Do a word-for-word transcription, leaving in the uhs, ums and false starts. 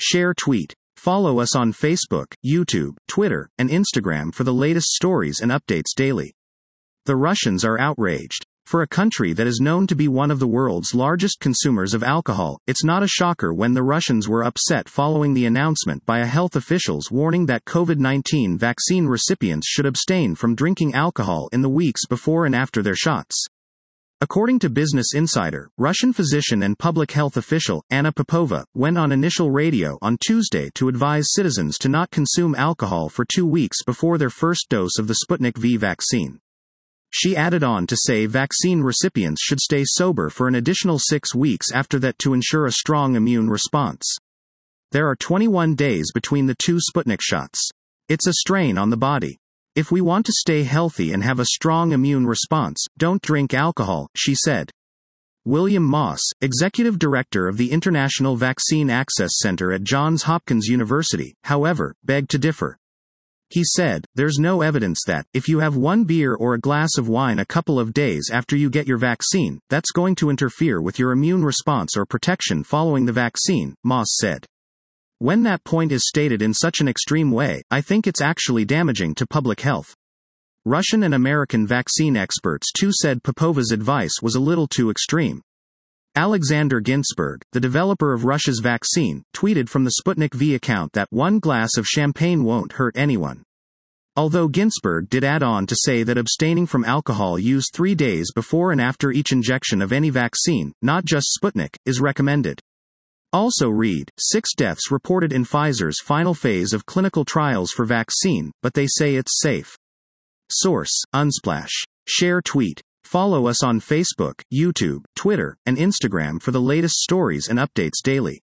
Share tweet. Follow us on Facebook, YouTube, Twitter, and Instagram for the latest stories and updates daily. The Russians are outraged. For a country that is known to be one of the world's largest consumers of alcohol, it's not a shocker when the Russians were upset following the announcement by a health officials warning that COVID nineteen vaccine recipients should abstain from drinking alcohol in the weeks before and after their shots. According to Business Insider, Russian physician and public health official, Anna Popova, went on initial radio on Tuesday to advise citizens to not consume alcohol for two weeks before their first dose of the Sputnik V vaccine. She added on to say vaccine recipients should stay sober for an additional six weeks after that to ensure a strong immune response. There are twenty-one days between the two Sputnik shots. It's a strain on the body. If we want to stay healthy and have a strong immune response, don't drink alcohol, she said. William Moss, executive director of the International Vaccine Access Center at Johns Hopkins University, however, begged to differ. He said, "There's no evidence that, if you have one beer or a glass of wine a couple of days after you get your vaccine, that's going to interfere with your immune response or protection following the vaccine," Moss said. When that point is stated in such an extreme way, I think it's actually damaging to public health. Russian and American vaccine experts too said Popova's advice was a little too extreme. Alexander Ginsburg, the developer of Russia's vaccine, tweeted from the Sputnik V account that one glass of champagne won't hurt anyone. Although Ginsburg did add on to say that abstaining from alcohol use three days before and after each injection of any vaccine, not just Sputnik, is recommended. Also read, six deaths reported in Pfizer's final phase of clinical trials for vaccine, but they say it's safe. Source, Unsplash. Share tweet. Follow us on Facebook, YouTube, Twitter, and Instagram for the latest stories and updates daily.